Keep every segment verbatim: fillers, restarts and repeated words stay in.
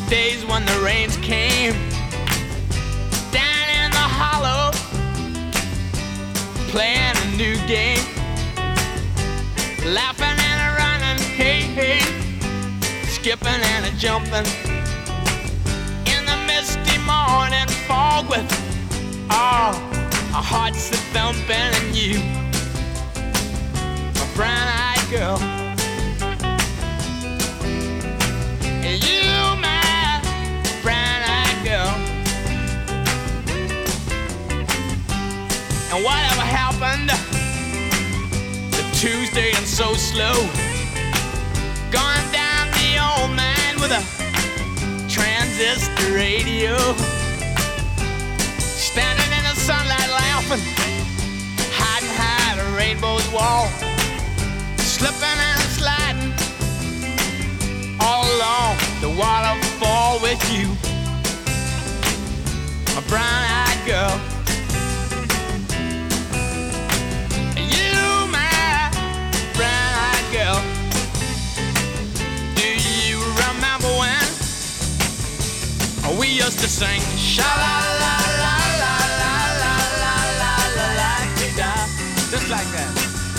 days when the rains came down in the hollow, playing a new game, laughing and a running, hey, hey, skipping and a jumping in the misty morning fog with all our hearts a thumping, and you, my brown-eyed girl, and you, my brown-eyed girl. And whatever happened to Tuesday and so slow, going down the old man with a transistor radio, standing in the sunlight laughing, hiding behind a rainbow's wall, slipping and sliding all along the waterfall with you, my brown-eyed girl. You, my brown-eyed girl. Do you remember when we used to sing sha-la-la-la-la-la-la-la-la-la-la-la-la-la-la-la, just like that.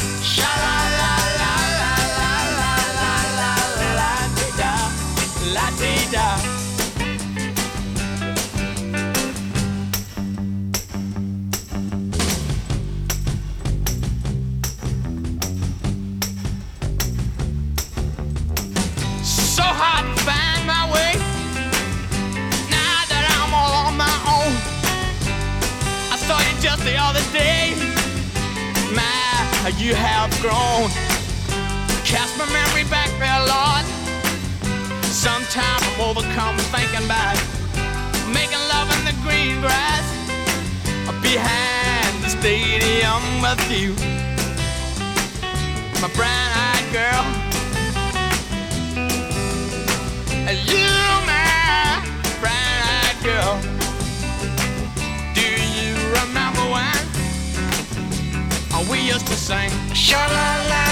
Sha-la-la-la-la-la-la-la-la-la-la-la-la-la-la. So hard to find my way now that I'm all on my own. I saw you just the other day. My, how you have grown. Cast my memory back there, Lord. Sometimes I'm overcome thinking about making love in the green grass behind the stadium with you, my brown-eyed girl. You, my brown-eyed girl. Do you remember when we used to sing sha-la-la?